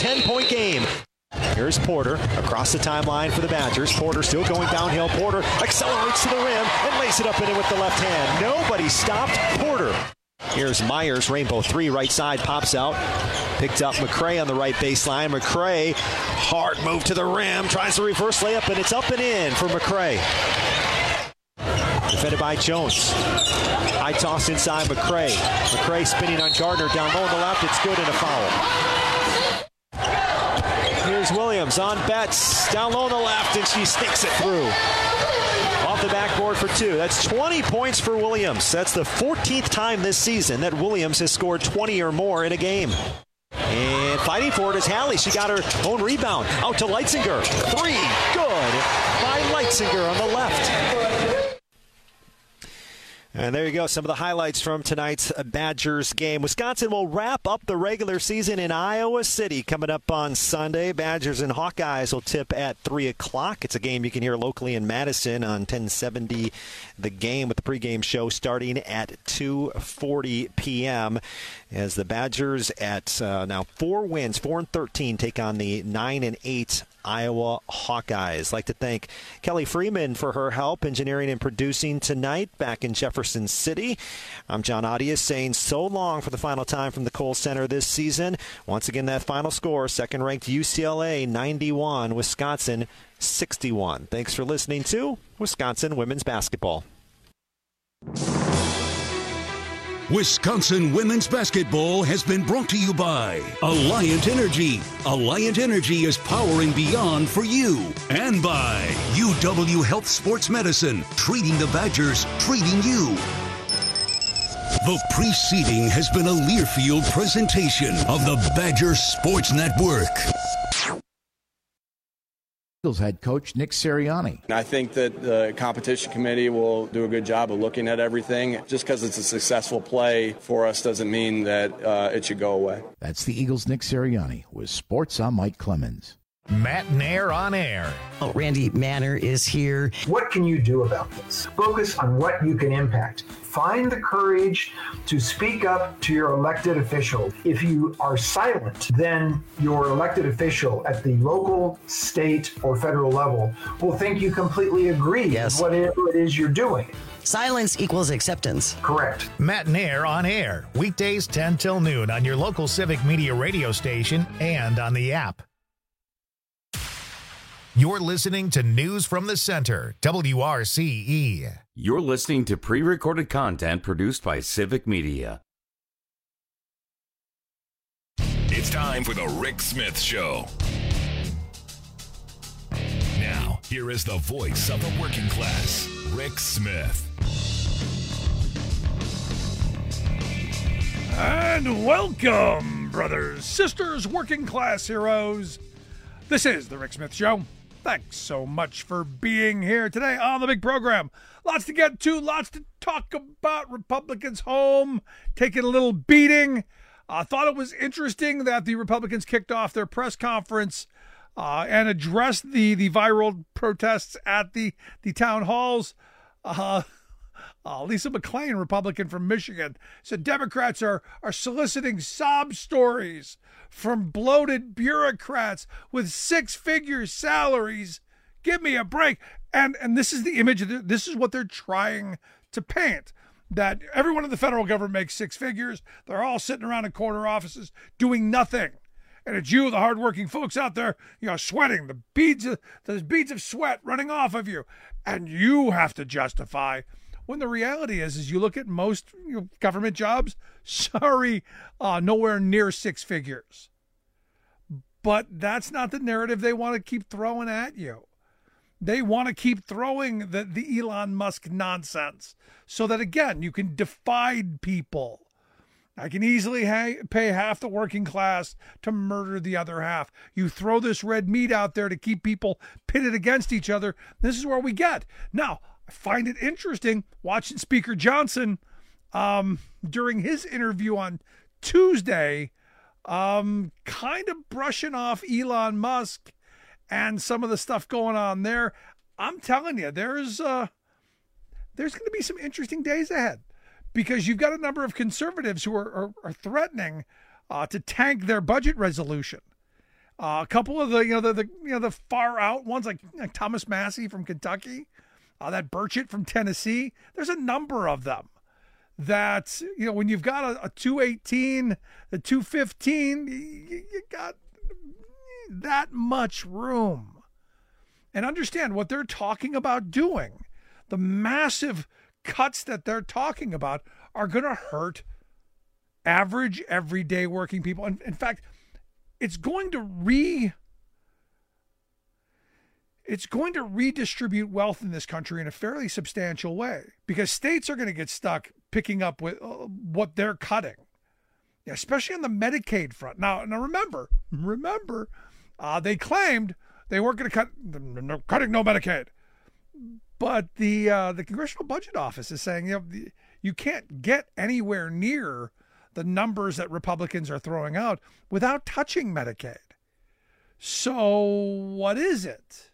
10-point game. Here's Porter across the timeline for the Badgers. Porter still going downhill. Porter accelerates to the rim and lays it up and in with the left hand. Nobody stopped Porter. Here's Myers, rainbow three, right side, pops out. Picked up McCray on the right baseline. McCray, hard move to the rim, tries a reverse layup, and it's up and in for McCray. Defended by Jones. High toss inside McCray. McCray spinning on Gardner, down low on the left, it's good and a foul. Here's Williams on Betts, down low on the left, and she sneaks it through. Off the backboard for two. That's 20 points for Williams. That's the 14th time this season that Williams has scored 20 or more in a game. And fighting for it is Hallie. She got her own rebound. Out to Leitzinger. Three. Good by Leitzinger on the left. And there you go, some of the highlights from tonight's Badgers game. Wisconsin will wrap up the regular season in Iowa City coming up on Sunday. Badgers and Hawkeyes will tip at 3 o'clock. It's a game you can hear locally in Madison on 1070 The Game, with the pregame show starting at 2:40 p.m. as the Badgers at now 4 wins, 4-13, take on the 9-8 Iowa Hawkeyes. Like to thank Kelly Freeman for her help engineering and producing tonight back in Jefferson City. I'm John Audius saying so long for the final time from the Kohl Center this season. Once again, that final score, second-ranked UCLA 91, Wisconsin 61. Thanks for listening to Wisconsin Women's Basketball. Wisconsin Women's Basketball has been brought to you by Alliant Energy. Alliant Energy is powering beyond for you. And by UW Health Sports Medicine, treating the Badgers, treating you. The preceding has been a Learfield presentation of the Badger Sports Network. Eagles head coach Nick Sirianni. I think that the competition committee will do a good job of looking at everything. Just because it's a successful play for us doesn't mean that it should go away. That's the Eagles' Nick Sirianni with Sports on Mike Clemens. Matt Nair on air. Oh, Randy Manner is here. What can you do about this? Focus on what you can impact. Find the courage to speak up to your elected official. If you are silent, then your elected official at the local, state, or federal level will think you completely agree with whatever it is you're doing. Silence equals acceptance. Correct. Matt Nair on air. Weekdays 10 till noon on your local Civic Media radio station and on the app. You're listening to News from the Center, WRCE. You're listening to pre-recorded content produced by Civic Media. It's time for the Rick Smith Show. Now, here is the voice of the working class, Rick Smith. And welcome, brothers, sisters, working class heroes. This is the Rick Smith Show. Thanks so much for being here today on the big program. Lots to get to, lots to talk about. Republicans home, taking a little beating. I thought it was interesting that the Republicans kicked off their press conference and addressed the viral protests at the town halls. Lisa McClain, Republican from Michigan, said Democrats are soliciting sob stories from bloated bureaucrats with six-figure salaries. Give me a break. And this is the image. This is what they're trying to paint, that everyone in the federal government makes six figures. They're all sitting around in corner offices doing nothing. And it's you, the hardworking folks out there, sweating, the beads of sweat running off of you. And you have to justify, when the reality is you look at most government jobs, nowhere near six figures. But that's not the narrative they want to keep throwing at you. They want to keep throwing the Elon Musk nonsense so that, again, you can divide people. I can easily pay half the working class to murder the other half. You throw this red meat out there to keep people pitted against each other. This is where we get. Now, I find it interesting watching Speaker Johnson during his interview on Tuesday, kind of brushing off Elon Musk and some of the stuff going on there. I'm telling you, there's going to be some interesting days ahead, because you've got a number of conservatives who are threatening to tank their budget resolution. A couple of the far out ones like Thomas Massey from Kentucky, that Burchett from Tennessee. There's a number of them that, when you've got a 218, a 215, you got that much room. And understand what they're talking about doing. The massive cuts that they're talking about are going to hurt average, everyday working people. And in fact, it's going to redistribute wealth in this country in a fairly substantial way, because states are going to get stuck picking up with what they're cutting, especially on the Medicaid front. Now remember, they claimed they weren't going to cutting no Medicaid, but the Congressional Budget Office is saying you can't get anywhere near the numbers that Republicans are throwing out without touching Medicaid. So what is it?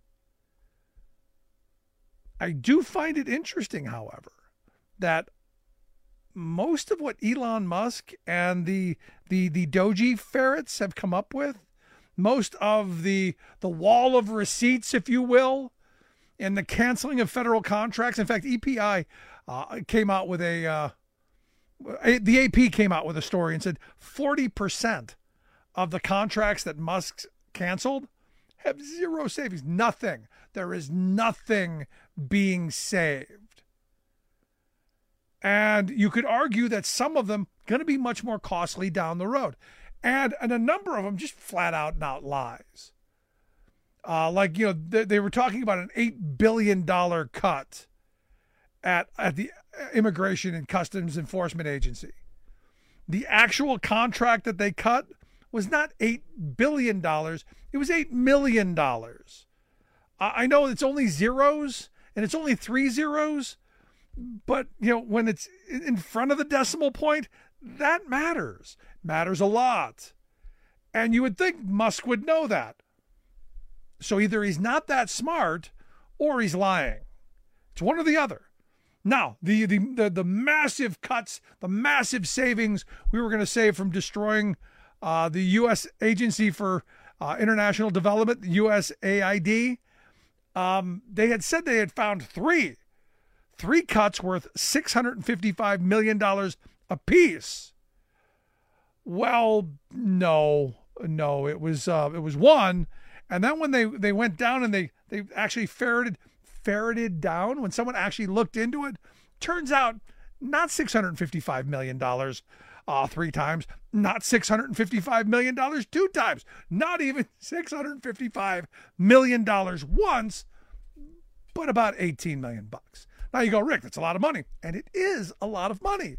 I do find it interesting, however, that most of what Elon Musk and the Doji ferrets have come up with, most of the wall of receipts, if you will, and the canceling of federal contracts. In fact, EPI came out with the AP came out with a story and said 40% of the contracts that Musk canceled have zero savings. Nothing. There is nothing being saved. And you could argue that some of them going to be much more costly down the road. And a number of them just flat out lies. They were talking about an $8 billion cut at the Immigration and Customs Enforcement Agency. The actual contract that they cut was not $8 billion. It was $8 million. I know it's only zeros and it's only 3 zeros, but when it's in front of the decimal point, that matters a lot. And you would think Musk would know that. So either he's not that smart or he's lying. It's one or the other. Now, the massive cuts, the massive savings we were going to save from destroying the U.S. Agency for International Development, USAID, they had said they had found three cuts worth $655 million apiece. Well, no, it was one. And then when they went down and they actually ferreted down, when someone actually looked into it, turns out not $655 million 3 times, not $655 million 2 times, not even $655 million once, but about $18 million. Now you go, Rick, that's a lot of money. And it is a lot of money.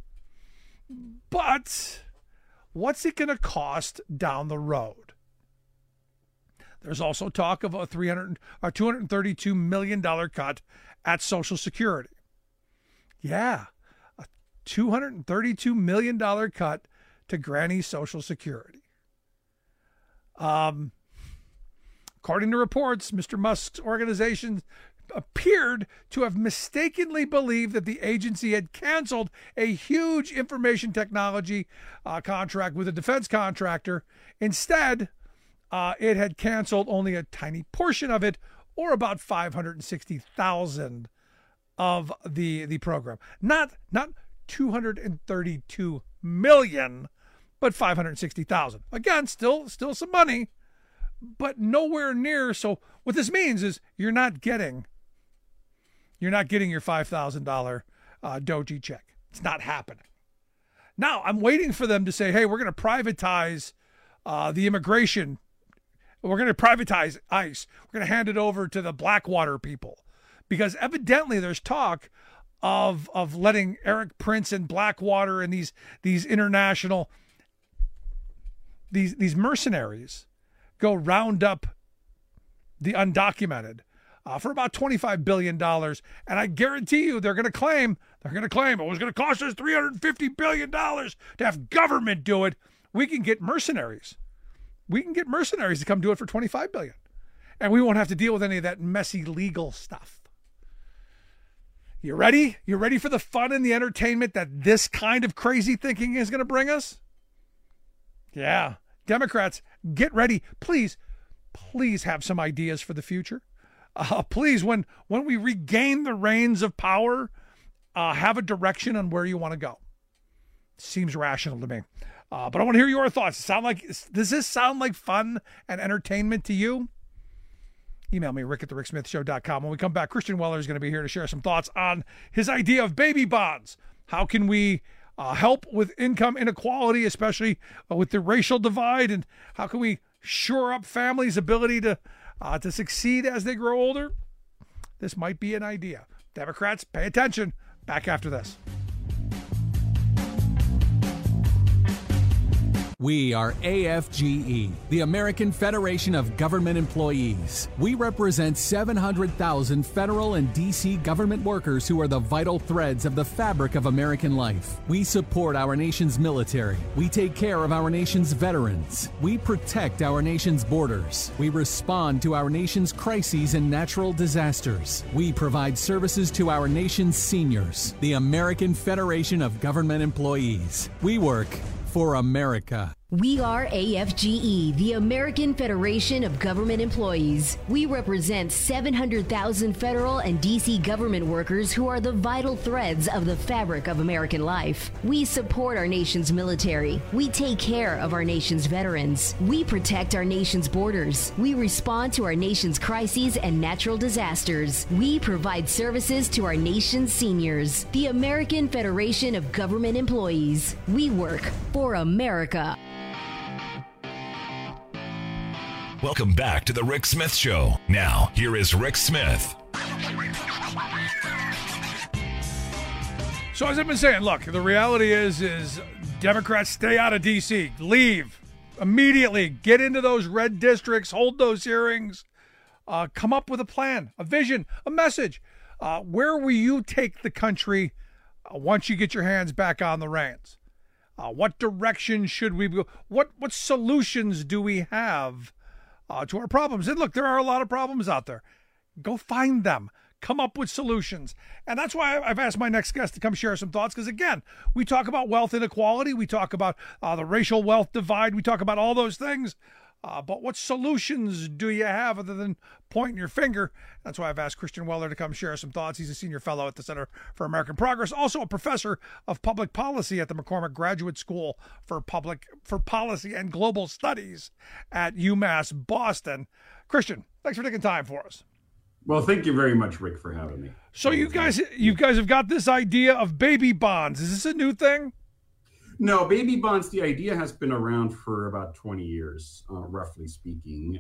But what's it going to cost down the road? There's also talk of a $232 million cut at Social Security. Yeah, a $232 million cut to Granny's Social Security. According to reports, Mr. Musk's organization appeared to have mistakenly believed that the agency had canceled a huge information technology contract with a defense contractor. Instead, it had canceled only a tiny portion of it, or about 560,000 of the program. Not 232 million, but 560,000. Again, still some money, but nowhere near. So what this means is you're not getting your $5,000 Doji check. It's not happening. Now I'm waiting for them to say, hey, we're going to privatize the immigration. We're going to privatize ICE. We're going to hand it over to the Blackwater people, because evidently there's talk of letting Eric Prince and Blackwater and these international these mercenaries go round up the undocumented for about $25 billion. And I guarantee you they're going to claim it was going to cost us $350 billion to have government do it. We can get mercenaries. We can get mercenaries to come do it for $25 billion. And we won't have to deal with any of that messy legal stuff. You ready? You ready for the fun and the entertainment that this kind of crazy thinking is going to bring us? Yeah. Democrats, get ready. Please have some ideas for the future. Please, when we regain the reins of power, have a direction on where you want to go. Seems rational to me. But I want to hear your thoughts. Does this sound like fun and entertainment to you? Email me, rick@thericksmithshow.com. When we come back, Christian Weller is going to be here to share some thoughts on his idea of baby bonds. How can we help with income inequality, especially with the racial divide, and how can we shore up families' ability to succeed as they grow older? This might be an idea. Democrats, pay attention. Back after this. We are AFGE, the American Federation of Government Employees. We represent 700,000 federal and D.C. government workers who are the vital threads of the fabric of American life. We support our nation's military. We take care of our nation's veterans. We protect our nation's borders. We respond to our nation's crises and natural disasters. We provide services to our nation's seniors. The American Federation of Government Employees. We work for America. We are AFGE, the American Federation of Government Employees. We represent 700,000 federal and D.C. government workers who are the vital threads of the fabric of American life. We support our nation's military. We take care of our nation's veterans. We protect our nation's borders. We respond to our nation's crises and natural disasters. We provide services to our nation's seniors. The American Federation of Government Employees. We work for America. Welcome back to the Rick Smith Show. Now, here is Rick Smith. So as I've been saying, look, the reality is Democrats stay out of D.C. Leave immediately. Get into those red districts. Hold those hearings. Come up with a plan, a vision, a message. Where will you take the country once you get your hands back on the reins? What direction should we go? What solutions do we have to our problems? And look, there are a lot of problems out there. Go find them. Come up with solutions. And that's why I've asked my next guest to come share some thoughts, because, again, we talk about wealth inequality. We talk about the racial wealth divide. We talk about all those things. But what solutions do you have other than pointing your finger? That's why I've asked Christian Weller to come share some thoughts. He's a senior fellow at the Center for American Progress, also a professor of public policy at the McCormick Graduate School for Policy and Global Studies at UMass Boston. Christian, thanks for taking time for us. Well, thank you very much, Rick, for having me. So you guys have got this idea of baby bonds. Is this a new thing? No, baby bonds, the idea has been around for about 20 years, roughly speaking.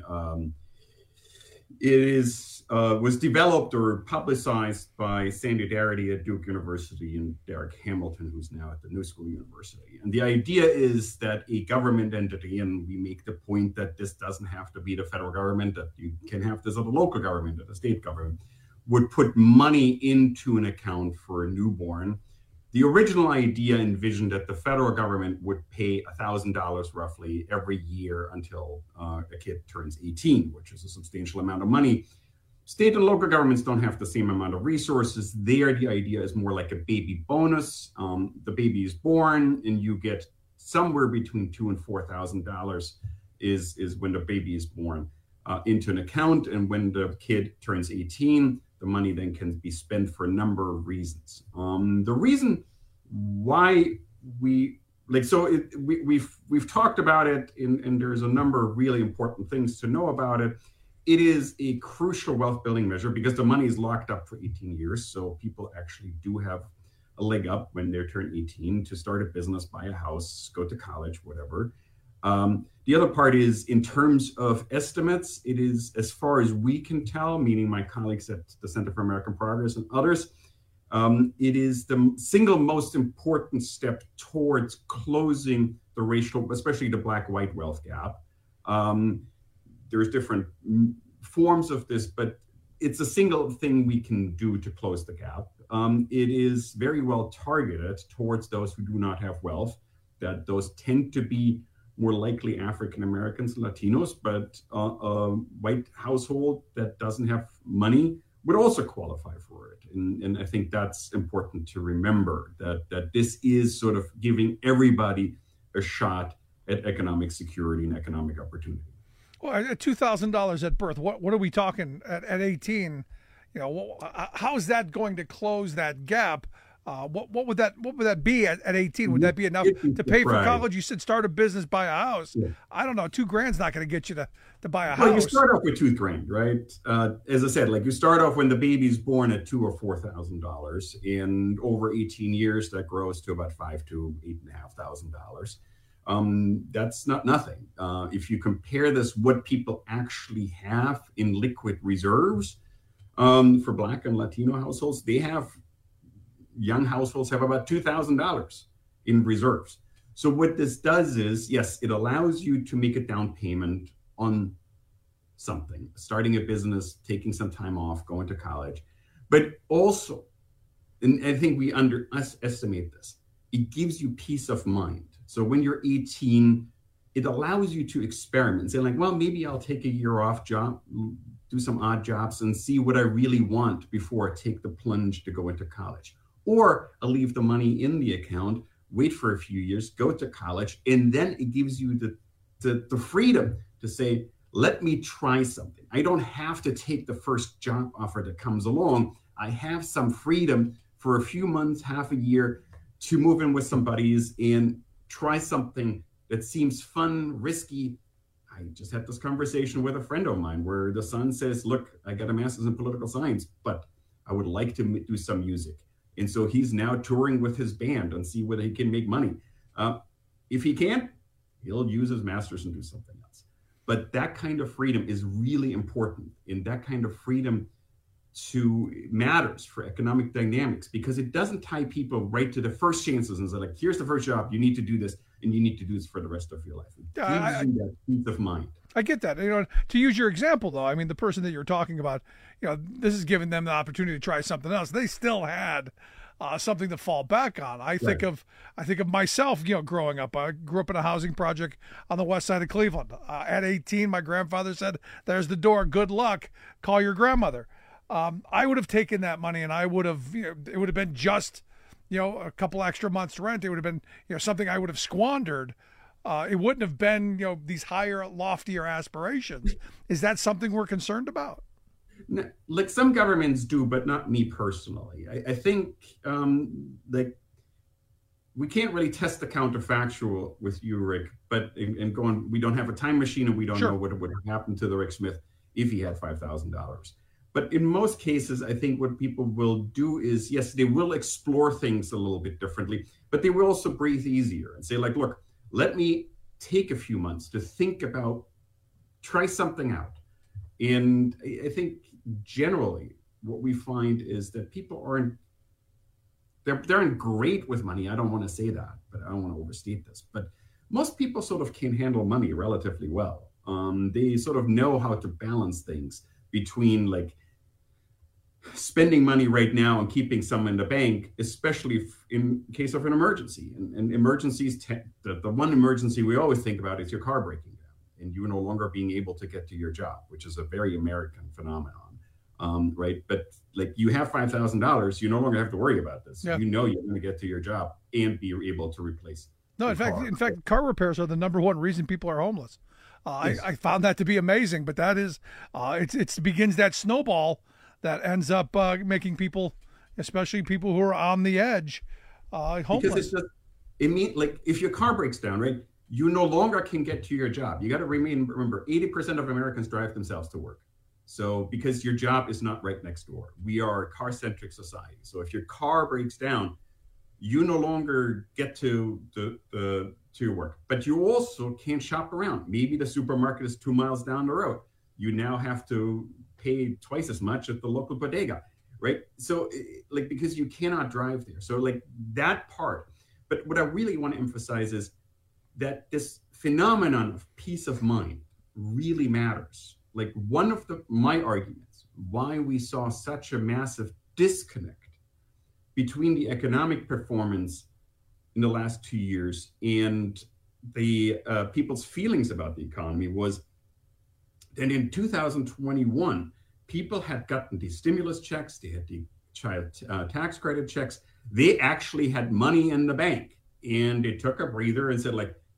It was developed or publicized by Sandy Darity at Duke University and Derek Hamilton, who's now at the New School University. And the idea is that a government entity, and we make the point that this doesn't have to be the federal government, that you can have this at a local government, at a state government, would put money into an account for a newborn. The original idea envisioned that the federal government would pay $1,000 roughly every year until a kid turns 18, which is a substantial amount of money. State and local governments don't have the same amount of resources. There, the idea is more like a baby bonus. The baby is born, and you get somewhere between $2,000 and $4,000 is when the baby is born into an account. And when the kid turns 18, the money then can be spent for a number of reasons. The reason why we've talked about it, and there's a number of really important things to know about it. It is a crucial wealth building measure because the money is locked up for 18 years. So people actually do have a leg up when they turn 18 to start a business, buy a house, go to college, whatever. The other part is, in terms of estimates, it is, as far as we can tell, meaning my colleagues at the Center for American Progress and others, it is the single most important step towards closing the racial, especially the black-white wealth gap. There's different forms of this, but it's a single thing we can do to close the gap. It is very well targeted towards those who do not have wealth, that those tend to be more likely African Americans, Latinos, but a white household that doesn't have money would also qualify for it. And I think that's important to remember, that this is sort of giving everybody a shot at economic security and economic opportunity. Well, at $2,000 at birth, what are we talking at 18? You know, how is that going to close that gap? What would that be at 18? Would that be enough to pay for college? You said start a business, buy a house. Yeah. I don't know. $2,000's not going to get you to buy a house. Well, you start off with $2,000, right? As I said, like you start off when the baby's born at $2,000 or $4,000, and over 18 years that grows to about $5,000 to $8,500. That's not nothing. If you compare this, what people actually have in liquid reserves for Black and Latino households, young households have about $2,000 in reserves. So what this does is, yes, it allows you to make a down payment on something, starting a business, taking some time off, going to college, but also, and I think we underestimate this, it gives you peace of mind. So when you're 18, it allows you to experiment, say like, well, maybe I'll take a year off job, do some odd jobs and see what I really want before I take the plunge to go into college. Or I'll leave the money in the account, wait for a few years, go to college, and then it gives you the freedom to say, let me try something. I don't have to take the first job offer that comes along. I have some freedom for a few months, half a year, to move in with some buddies and try something that seems fun, risky. I just had this conversation with a friend of mine where the son says, look, I got a master's in political science, but I would like to do some music. And so he's now touring with his band and see whether he can make money. If he can't, he'll use his master's and do something else. But that kind of freedom is really important. And that kind of freedom matters for economic dynamics, because it doesn't tie people right to the first chances and say, like, here's the first job, you need to do this, and you need to do this for the rest of your life. It gives you that peace of mind. I get that. You know, to use your example, though, I mean, the person that you're talking about, you know, this is giving them the opportunity to try something else. They still had something to fall back on. I think of myself, you know, growing up. I grew up in a housing project on the west side of Cleveland. At 18, my grandfather said, "There's the door. Good luck. Call your grandmother." I would have taken that money, and I would have, you know, it would have been just, you know, a couple extra months' rent. It would have been, you know, something I would have squandered. It wouldn't have been, you know, these higher, loftier aspirations. Is that something we're concerned about? No, like some governments do, but not me personally. I think like we can't really test the counterfactual with you, Rick, but we don't have a time machine, and we don't know what would have happened to the Rick Smith if he had $5,000. But in most cases, I think what people will do is, yes, they will explore things a little bit differently, but they will also breathe easier and say, like, look, let me take a few months to think about, try something out. And I think generally what we find is that people they're great with money. I don't want to say that, but I don't want to overstate this. But most people sort of can handle money relatively well. They sort of know how to balance things between like spending money right now and keeping some in the bank, especially in case of an emergency. And emergencies, the one emergency we always think about is your car breaking down and you no longer being able to get to your job, which is a very American phenomenon, right? But like you have $5,000, you no longer have to worry about this. Yeah. You know you're going to get to your job and be able to replace. No, in fact, car repairs are the number one reason people are homeless. Yes. I found that to be amazing, but that is, it begins that snowball that ends up making people, especially people who are on the edge, homeless. Because like if your car breaks down, right, you no longer can get to your job. You got to remember, 80% of Americans drive themselves to work. So because your job is not right next door, we are a car-centric society. So if your car breaks down, you no longer get to your work, but you also can't shop around. Maybe the supermarket is 2 miles down the road. You now have to pay twice as much at the local bodega, right? So like, because you cannot drive there. So like that part, but what I really want to emphasize is that this phenomenon of peace of mind really matters. Like one of my arguments why we saw such a massive disconnect between the economic performance in the last 2 years and the people's feelings about the economy was that in 2021, people had gotten the stimulus checks, they had the child tax credit checks, they actually had money in the bank, and they took a breather and said, like,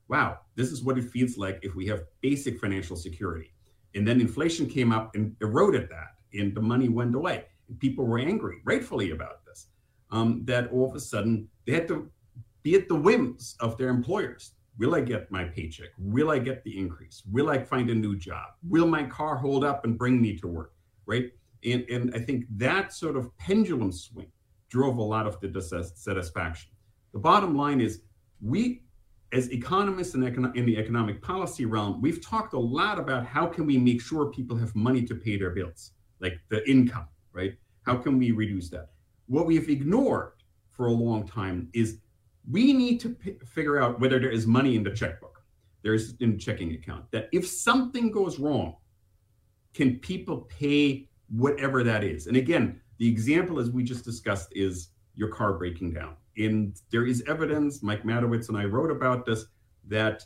wow, this is what it feels like if we have basic financial security. And then inflation came up and eroded that, and the money went away. And people were angry, rightfully, about this, that all of a sudden they had to be at the whims of their employers. Will I get my paycheck? Will I get the increase? Will I find a new job? Will my car hold up and bring me to work, right? And I think that sort of pendulum swing drove a lot of the dissatisfaction. The bottom line is, we, as economists in the economic policy realm, we've talked a lot about how can we make sure people have money to pay their bills, like the income, right? How can we reduce that? What we've ignored for a long time is we need to figure out whether there is money in the checkbook, there's in the checking account, that if something goes wrong, can people pay whatever that is? And again, the example, as we just discussed, is your car breaking down. And there is evidence, Mike Matowitz and I wrote about this, that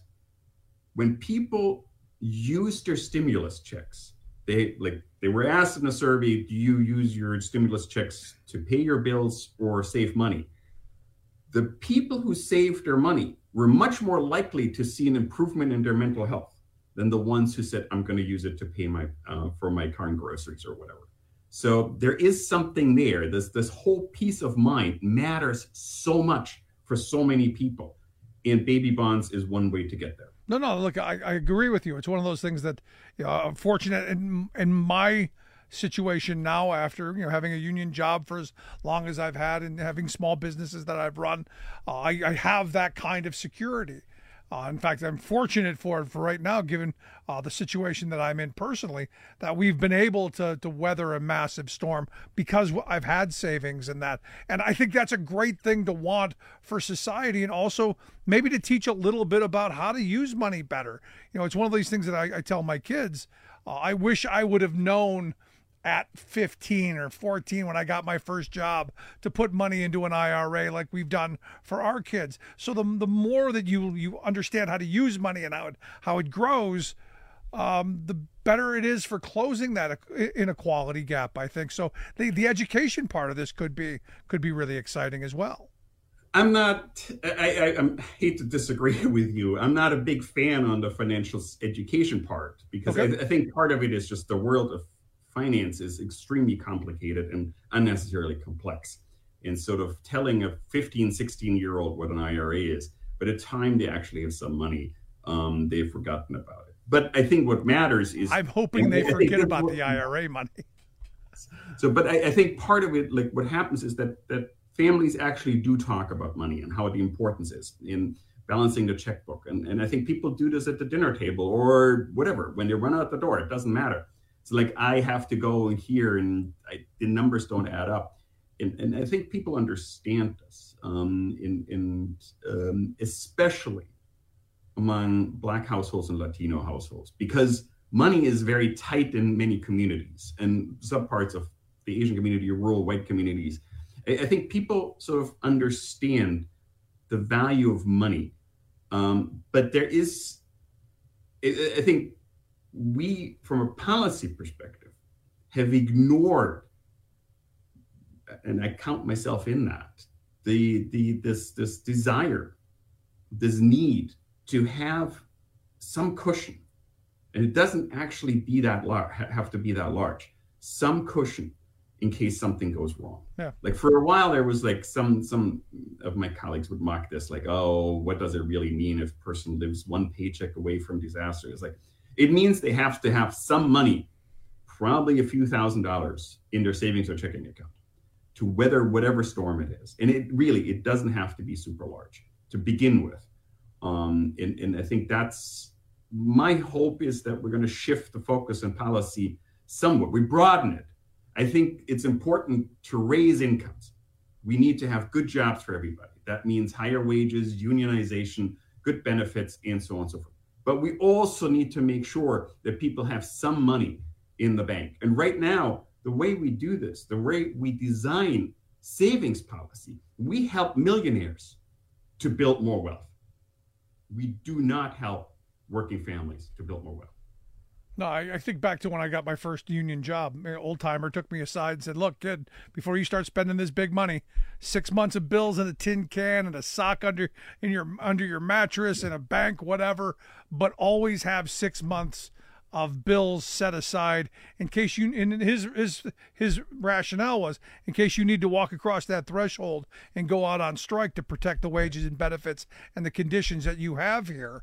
when people use their stimulus checks, they were asked in a survey, do you use your stimulus checks to pay your bills or save money? The people who saved their money were much more likely to see an improvement in their mental health than the ones who said, I'm going to use it to pay my for my car and groceries or whatever. So there is something there. This whole peace of mind matters so much for so many people. And baby bonds is one way to get there. No, look, I agree with you. It's one of those things that, I'm fortunate in my situation now, after having a union job for as long as I've had and having small businesses that I've run, I have that kind of security. In fact, I'm fortunate for right now, given the situation that I'm in personally, that we've been able to weather a massive storm because I've had savings and that. And I think that's a great thing to want for society, and also maybe to teach a little bit about how to use money better. It's one of these things that I tell my kids. I wish I would have known at 15 or 14 when I got my first job to put money into an IRA like we've done for our kids. So the more that you understand how to use money and how it grows, the better it is for closing that inequality gap, I think. So the education part of this could be really exciting as well. I hate to disagree with you. I'm not a big fan on the financial education part, because I think part of it is just the world of finance is extremely complicated and unnecessarily complex. And sort of telling a 15, 16-year-old what an IRA is, by the time they actually have some money, they've forgotten about it. But I think what matters is... I'm hoping they forget about the IRA money. So, but I think part of it, like what happens is that families actually do talk about money and how the importance is in balancing the checkbook. And I think people do this at the dinner table or whatever. When they run out the door, it doesn't matter. It's like, I have to go here and the numbers don't add up. And I think people understand this, especially among Black households and Latino households, because money is very tight in many communities and subparts of the Asian community or rural white communities. I think people sort of understand the value of money. But there is, I think we, from a policy perspective, have ignored, and I count myself in that, this desire, this need to have some cushion. And it doesn't actually be that have to be that large. Some cushion in case something goes wrong. Yeah. Like for a while there was like some of my colleagues would mock this, like, oh, what does it really mean if a person lives one paycheck away from disaster? It's like, it means they have to have some money, probably a few $1,000s in their savings or checking account to weather whatever storm it is. And it doesn't have to be super large to begin with. And I think that's my hope, is that we're going to shift the focus in policy somewhat. We broaden it. I think it's important to raise incomes. We need to have good jobs for everybody. That means higher wages, unionization, good benefits, and so on and so forth. But we also need to make sure that people have some money in the bank. And right now, the way we do this, the way we design savings policy, we help millionaires to build more wealth. We do not help working families to build more wealth. No, I think back to when I got my first union job. An old timer took me aside and said, "Look, kid, before you start spending this big money, 6 months of bills in a tin can and a sock under your mattress and a bank, whatever, but always have 6 months of bills set aside in case you." And his rationale was in case you need to walk across that threshold and go out on strike to protect the wages and benefits and the conditions that you have here.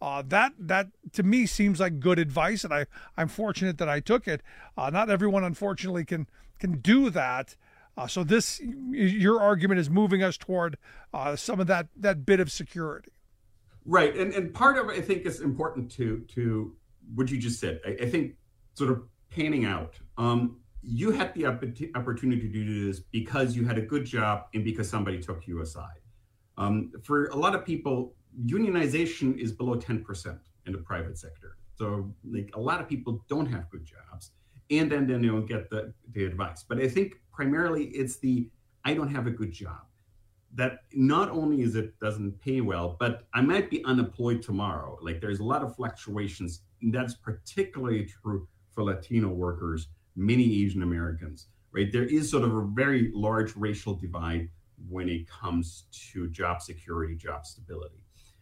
That to me seems like good advice, and I'm fortunate that I took it. Not everyone, unfortunately, can do that. So your argument is moving us toward some of that bit of security. Right, and part of it, I think, is important to what you just said. I think sort of panning out. You had the opportunity to do this because you had a good job and because somebody took you aside. For a lot of people, unionization is below 10% in the private sector. So like a lot of people don't have good jobs, and then they don't get the advice. But I think primarily it's I don't have a good job. That not only is it doesn't pay well, but I might be unemployed tomorrow. Like there's a lot of fluctuations. And that's particularly true for Latino workers, many Asian Americans, right? There is sort of a very large racial divide when it comes to job security, job stability.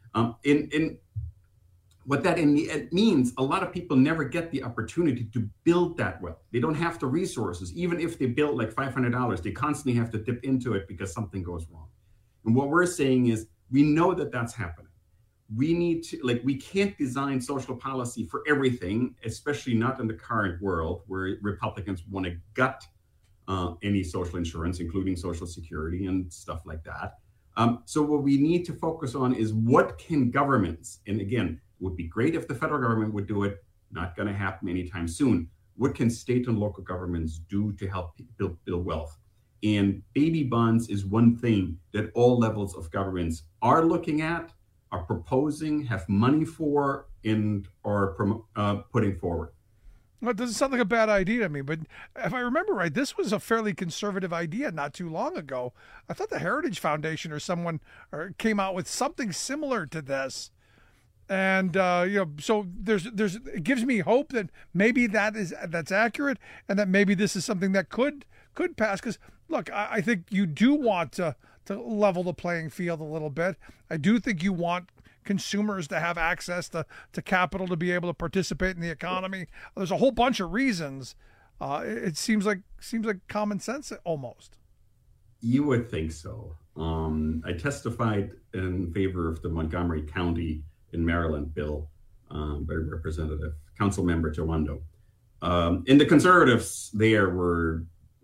In what that it means, a lot of people never get the opportunity to build that wealth. They don't have the resources. Even if they build like $500, they constantly have to dip into it because something goes wrong. And what we're saying is we know that that's happening. We need to, we can't design social policy for everything, especially not in the current world where Republicans want to gut any social insurance, including Social Security and stuff like that. So what we need to focus on is what can governments, and again, it would be great if the federal government would do it, not going to happen anytime soon. What can state and local governments do to help build wealth? And baby bonds is one thing that all levels of governments are looking at, are proposing, have money for, and are putting forward. Well, it doesn't sound like a bad idea to me, but if I remember right, this was a fairly conservative idea not too long ago. I thought the Heritage Foundation or someone came out with something similar to this. And so it gives me hope that maybe that's accurate, and that maybe this is something that could pass. Because look, I think you do want to level the playing field a little bit. I do think you want consumers to have access to capital to be able to participate in the economy. There's a whole bunch of reasons. It seems like common sense almost. You would think so. I testified in favor of the Montgomery County in Maryland bill by Representative Councilmember Jawando. And the conservatives there were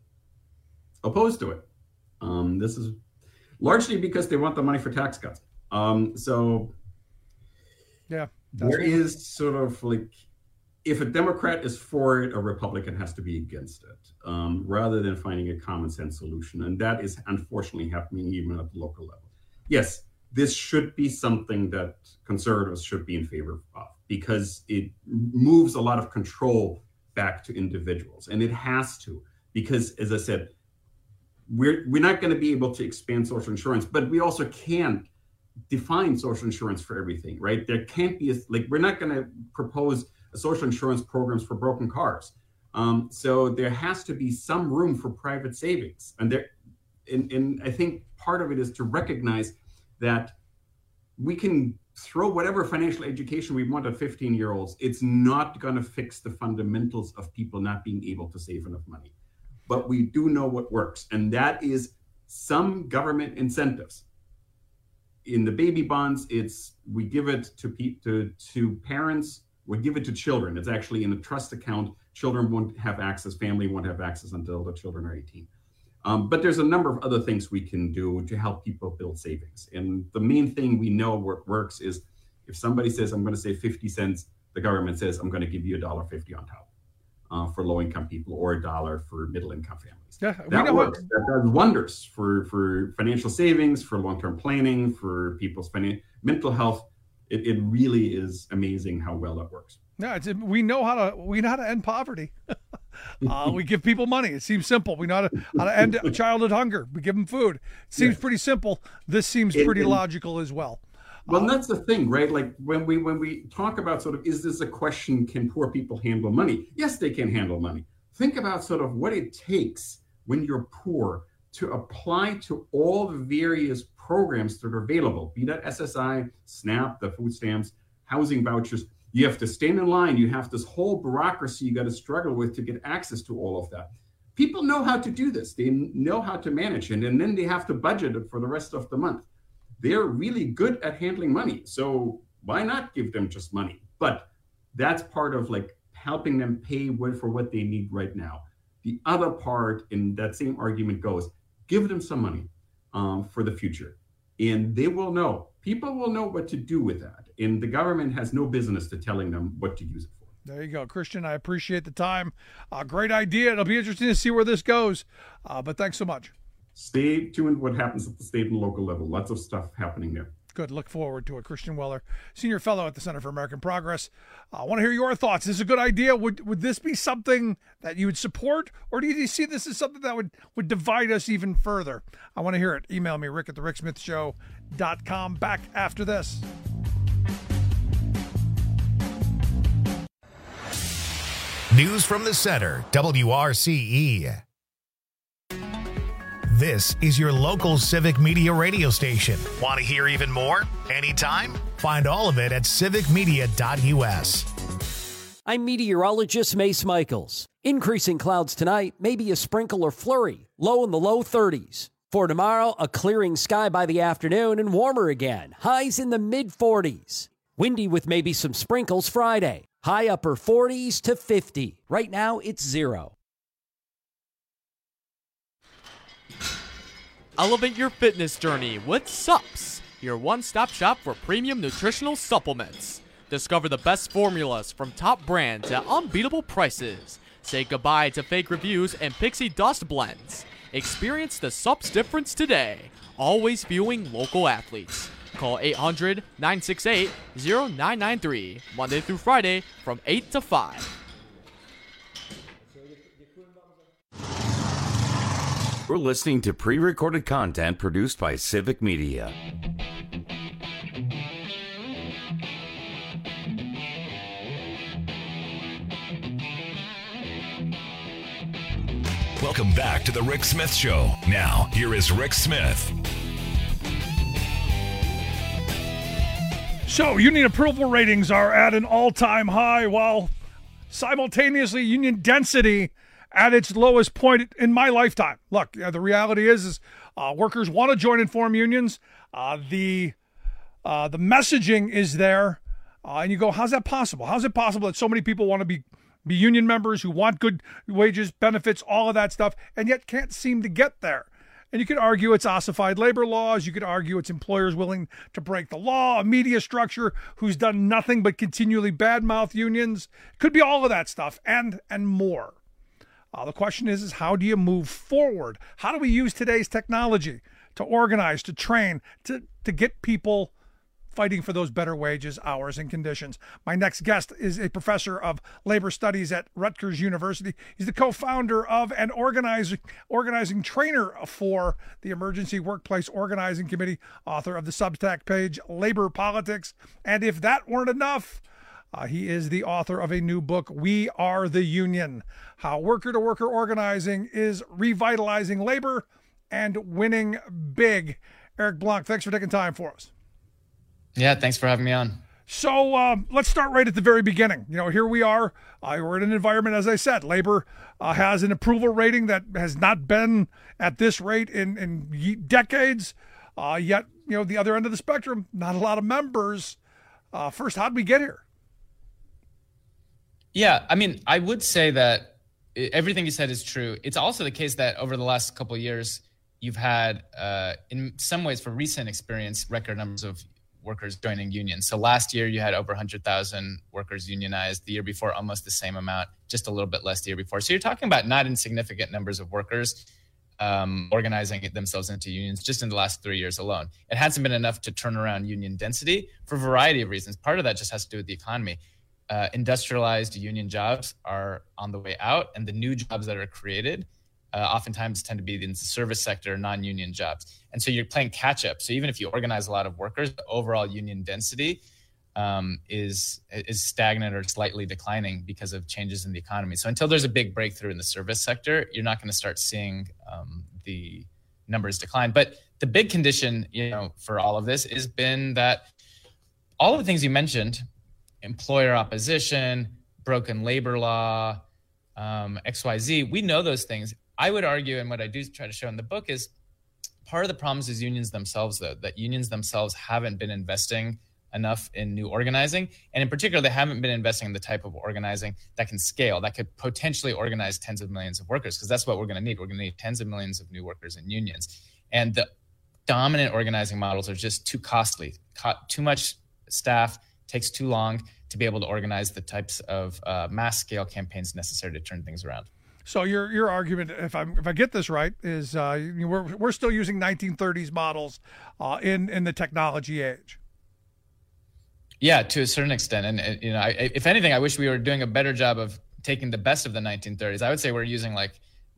opposed to it. This is largely because they want the money for tax cuts. Yeah, there is sort of if a Democrat is for it, a Republican has to be against it, rather than finding a common sense solution. And that is unfortunately happening even at the local level. Yes, this should be something that conservatives should be in favor of because it moves a lot of control back to individuals. And it has to, because as I said, we're not going to be able to expand social insurance, but we also can't define social insurance for everything, right? There can't be we're not going to propose a social insurance programs for broken cars. So there has to be some room for private savings. And I think part of it is to recognize that we can throw whatever financial education we want at 15-year-olds. It's not going to fix the fundamentals of people not being able to save enough money. But we do know what works, and that is some government incentives. In the baby bonds, we give it to parents, we give it to children. It's actually in a trust account. Children won't have access, family won't have access until the children are 18. But there's a number of other things we can do to help people build savings. And the main thing we know what works is if somebody says, I'm going to save 50 cents, the government says, I'm going to give you $1.50 on top for low-income people or $1 for middle-income families. Yeah, that works. That does wonders for financial savings, for long-term planning, for people's mental health. It really is amazing how well that works. Yeah, we know how to end poverty. We give people money. It seems simple. We know how to end childhood hunger. We give them food. It seems pretty simple. This seems pretty logical as well. Well, that's the thing, right? Like when we talk about sort of, is this a question, can poor people handle money? Yes, they can handle money. Think about sort of what it takes when you're poor to apply to all the various programs that are available, be that SSI, SNAP, the food stamps, housing vouchers. You have to stand in line. You have this whole bureaucracy you got to struggle with to get access to all of that. People know how to do this. They know how to manage it, and then they have to budget it for the rest of the month. They're really good at handling money. So why not give them just money? But that's part of like helping them pay for what they need right now. The other part in that same argument goes, give them some money for the future. And they will know. People will know what to do with that. And the government has no business to telling them what to use it for. There you go, Christian. I appreciate the time. Great idea. It'll be interesting to see where this goes. But thanks so much. Stay tuned what happens at the state and local level. Lots of stuff happening there. Good. Look forward to it. Christian Weller, Senior Fellow at the Center for American Progress. I want to hear your thoughts. Is this a good idea? Would this be something that you would support? Or do you see this as something that would divide us even further? I want to hear it. Email me, Rick at thericksmithshow.com. Back after this. News from the Center, WRCE. This is your local civic media radio station. Want to hear even more? Anytime? Find all of it at civicmedia.us. I'm meteorologist Mace Michaels. Increasing clouds tonight, maybe a sprinkle or flurry, low in the low 30s. For tomorrow, a clearing sky by the afternoon and warmer again, highs in the mid-40s. Windy with maybe some sprinkles Friday, high upper 40s to 50. Right now, it's 0. Elevate your fitness journey with SUPS, your one-stop shop for premium nutritional supplements. Discover the best formulas from top brands at unbeatable prices. Say goodbye to fake reviews and pixie dust blends. Experience the SUPS difference today. Always fueling local athletes. Call 800-968-0993, Monday through Friday from 8 to 5. We're listening to pre-recorded content produced by Civic Media. Welcome back to the Rick Smith Show. Now, here is Rick Smith. So, union approval ratings are at an all-time high, while simultaneously union density at its lowest point in my lifetime. Look, the reality is workers want to join and form unions. The messaging is there, and you go, how's that possible? How's it possible that so many people want to be union members who want good wages, benefits, all of that stuff, and yet can't seem to get there? And you could argue it's ossified labor laws. You could argue it's employers willing to break the law, a media structure who's done nothing but continually badmouth unions. It could be all of that stuff and more. The question is how do you move forward? How do we use today's technology to organize, to train, to get people fighting for those better wages, hours, and conditions? My next guest is a professor of labor studies at Rutgers University. He's the co-founder of and organizing trainer for the Emergency Workplace Organizing Committee, author of the Substack page Labor Politics. And if that weren't enough, he is the author of a new book, We Are the Union, How Worker-to-Worker Organizing is Revitalizing Labor and Winning Big. Eric Blanc, thanks for taking time for us. Yeah, thanks for having me on. So let's start right at the very beginning. Here we are. We're in an environment, as I said, labor has an approval rating that has not been at this rate in decades. Yet, the other end of the spectrum, not a lot of members. First, how did we get here? Yeah, I mean, I would say that everything you said is true. It's also the case that over the last couple of years, you've had, in some ways, for recent experience, record numbers of workers joining unions. So last year, you had over 100,000 workers unionized. The year before, almost the same amount, just a little bit less the year before. So you're talking about not insignificant numbers of workers organizing themselves into unions just in the last 3 years alone. It hasn't been enough to turn around union density for a variety of reasons. Part of that just has to do with the economy. Industrialized union jobs are on the way out, and the new jobs that are created oftentimes tend to be in the service sector, non-union jobs. And so you're playing catch up. So even if you organize a lot of workers, the overall union density is stagnant or slightly declining because of changes in the economy. So until there's a big breakthrough in the service sector, you're not going to start seeing the numbers decline. But the big condition, for all of this has been that all of the things you mentioned, employer opposition, broken labor law, XYZ, we know those things. I would argue, and what I do try to show in the book, is part of the problems is unions themselves, though, that unions themselves haven't been investing enough in new organizing. And in particular, they haven't been investing in the type of organizing that can scale, that could potentially organize tens of millions of workers, because that's what we're going to need. We're going to need tens of millions of new workers in unions. And the dominant organizing models are just too costly, too much staff, takes too long to be able to organize the types of mass scale campaigns necessary to turn things around. So your argument, if I get this right, is we're still using 1930s models in the technology age. Yeah, to a certain extent. And if anything, I wish we were doing a better job of taking the best of the 1930s. I would say we're using like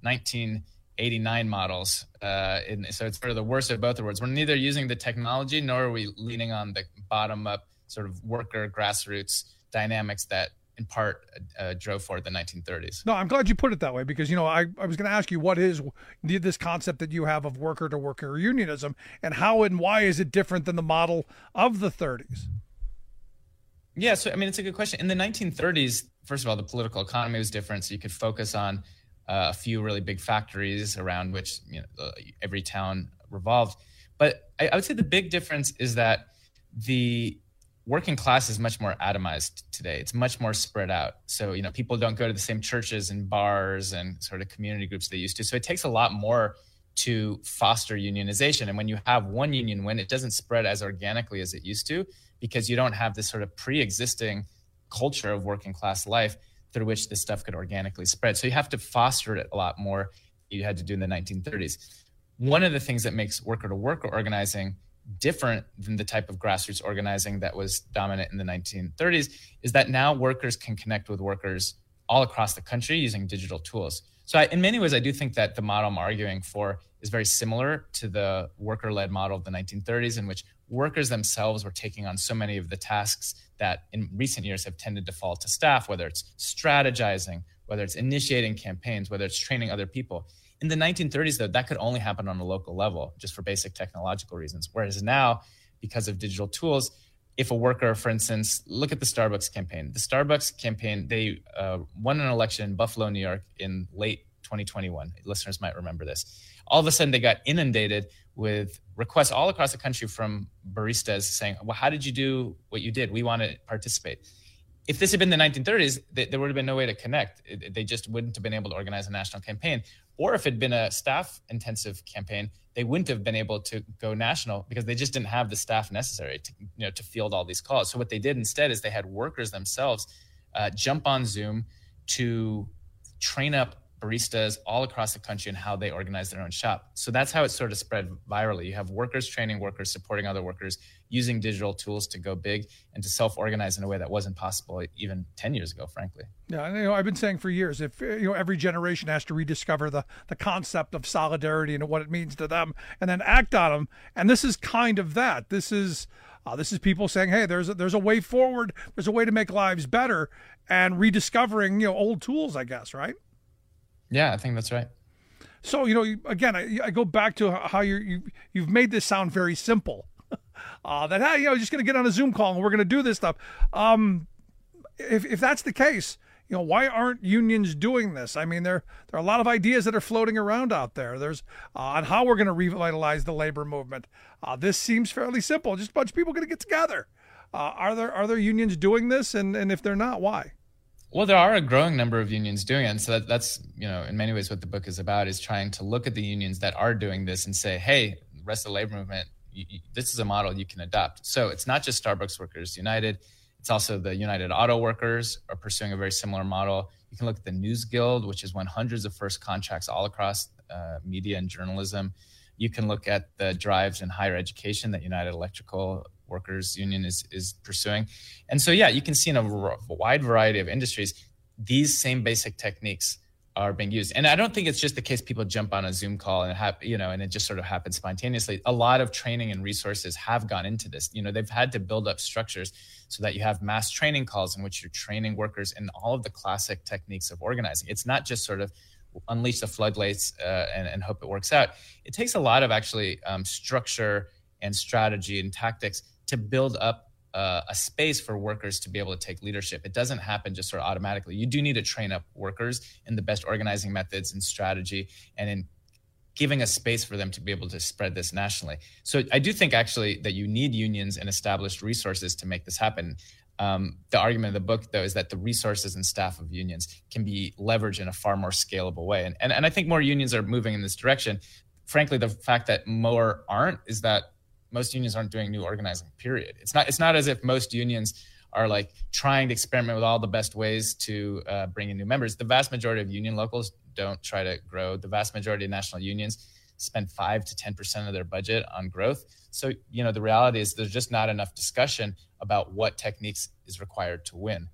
1989 models. So it's sort of the worst of both worlds. We're neither using the technology nor are we leaning on the bottom-up sort of worker grassroots dynamics that in part drove forward the 1930s. No, I'm glad you put it that way because, I was going to ask you what is this concept that you have of worker-to-worker unionism and how and why is it different than the model of the 30s? Yeah, so it's a good question. In the 1930s, first of all, the political economy was different, so you could focus on a few really big factories around which every town revolved. But I would say the big difference is that the working class is much more atomized today. It's much more spread out. So people don't go to the same churches and bars and sort of community groups they used to. So it takes a lot more to foster unionization. And when you have one union win, it doesn't spread as organically as it used to, because you don't have this sort of pre-existing culture of working class life through which this stuff could organically spread. So you have to foster it a lot more than you had to do in the 1930s. One of the things that makes worker-to-worker organizing different than the type of grassroots organizing that was dominant in the 1930s is that now workers can connect with workers all across the country using digital tools. So in many ways, I do think that the model I'm arguing for is very similar to the worker-led model of the 1930s, in which workers themselves were taking on so many of the tasks that in recent years have tended to fall to staff, whether it's strategizing, whether it's initiating campaigns, whether it's training other people. In the 1930s, though, that could only happen on a local level, just for basic technological reasons. Whereas now, because of digital tools, if a worker, for instance, look at the Starbucks campaign. The Starbucks campaign, they won an election in Buffalo, New York in late 2021. Listeners might remember this. All of a sudden, they got inundated with requests all across the country from baristas saying, well, how did you do what you did? We want to participate. If this had been the 1930s, there would have been no way to connect. They just wouldn't have been able to organize a national campaign. Or if it had been a staff-intensive campaign, they wouldn't have been able to go national because they just didn't have the staff necessary to field all these calls. So what they did instead is they had workers themselves jump on Zoom to train up baristas all across the country and how they organize their own shop. So that's how it sort of spread virally. You have workers training workers, supporting other workers, using digital tools to go big and to self-organize in a way that wasn't possible even 10 years ago, frankly. Yeah, I've been saying for years, if every generation has to rediscover the concept of solidarity and what it means to them and then act on them. And this is kind of that. This is people saying, hey, there's a way forward. There's a way to make lives better and rediscovering, old tools, I guess, right? Yeah, I think that's right. So, again, I go back to how you've made this sound very simple. That, hey, just going to get on a Zoom call and we're going to do this stuff. If that's the case, why aren't unions doing this? I mean, there are a lot of ideas that are floating around out there. There's on how we're going to revitalize the labor movement. This seems fairly simple. Just a bunch of people going to get together. Are there unions doing this? And if they're not, why? Well, there are a growing number of unions doing it. And so that's, in many ways what the book is about, is trying to look at the unions that are doing this and say, hey, the rest of the labor movement, this is a model you can adopt. So it's not just Starbucks Workers United. It's also the United Auto Workers are pursuing a very similar model. You can look at the News Guild, which has won hundreds of first contracts all across media and journalism. You can look at the drives in higher education that United Electrical Workers Union is pursuing. And so, yeah, you can see in a wide variety of industries, these same basic techniques are being used. And I don't think it's just the case people jump on a Zoom call and and it just sort of happens spontaneously. A lot of training and resources have gone into this. They've had to build up structures so that you have mass training calls in which you're training workers in all of the classic techniques of organizing. It's not just sort of unleash the floodlights and hope it works out. It takes a lot of actually structure and strategy and tactics to build up a space for workers to be able to take leadership. It doesn't happen just sort of automatically. You do need to train up workers in the best organizing methods and strategy, and in giving a space for them to be able to spread this nationally. So I do think actually that you need unions and established resources to make this happen. The argument of the book, though, is that the resources and staff of unions can be leveraged in a far more scalable way. And I think more unions are moving in this direction. Frankly, the fact that more aren't is that most unions aren't doing new organizing, period. It's not as if most unions are like trying to experiment with all the best ways to bring in new members. The vast majority of union locals don't try to grow. The vast majority of national unions spend 5 to 10% of their budget on growth. So, the reality is there's just not enough discussion about what techniques is required to win.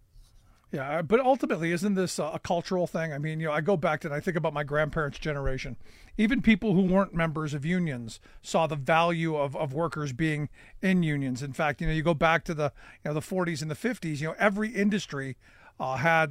Yeah, but ultimately, isn't this a cultural thing? I mean, I go back to, and I think about my grandparents' generation. Even people who weren't members of unions saw the value of workers being in unions. In fact, you go back to the the 40s and the 50s. Every industry had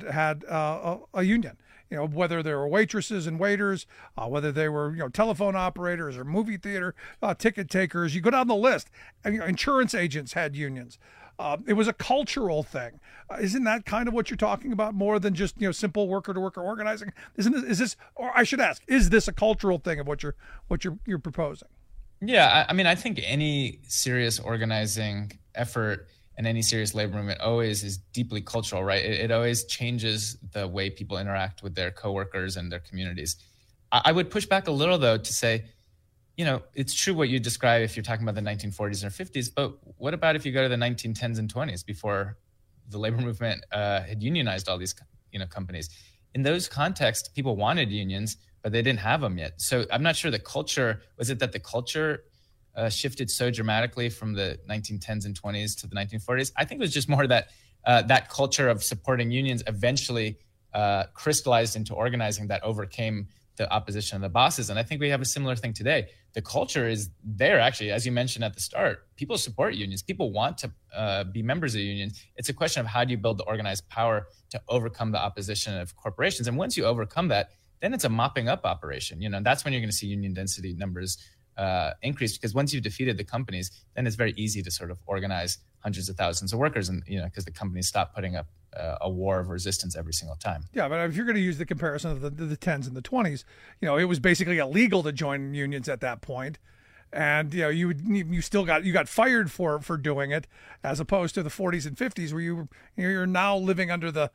a union. Whether they were waitresses and waiters, whether they were telephone operators or movie theater ticket takers. You go down the list. And, insurance agents had unions. It was a cultural thing. Isn't that kind of what you're talking about, more than just simple worker-to-worker organizing? Is this, or I should ask, is this a cultural thing of what you're proposing? Yeah, I mean, I think any serious organizing effort and any serious labor movement always is deeply cultural, right? It always changes the way people interact with their coworkers and their communities. I would push back a little, though, to say, it's true what you describe if you're talking about the 1940s or 50s, but what about if you go to the 1910s and 20s, before the labor movement had unionized all these companies? In those contexts, people wanted unions, but they didn't have them yet. So I'm not sure the culture, was it that the culture shifted so dramatically from the 1910s and 20s to the 1940s? I think it was just more that that culture of supporting unions eventually crystallized into organizing that overcame the opposition of the bosses. And I think we have a similar thing today. The culture is there, actually, as you mentioned at the start. People support unions. People want to be members of unions. It's a question of how do you build the organized power to overcome the opposition of corporations. And once you overcome that, then it's a mopping up operation. That's when you're going to see union density numbers increase, because once you've defeated the companies, then it's very easy to sort of organize hundreds of thousands of workers, and because the companies stop putting up a war of resistance every single time. Yeah, but if you're going to use the comparison of the 10s and the 20s, it was basically illegal to join unions at that point, and you got fired for doing it, as opposed to the 40s and 50s where you're now living under the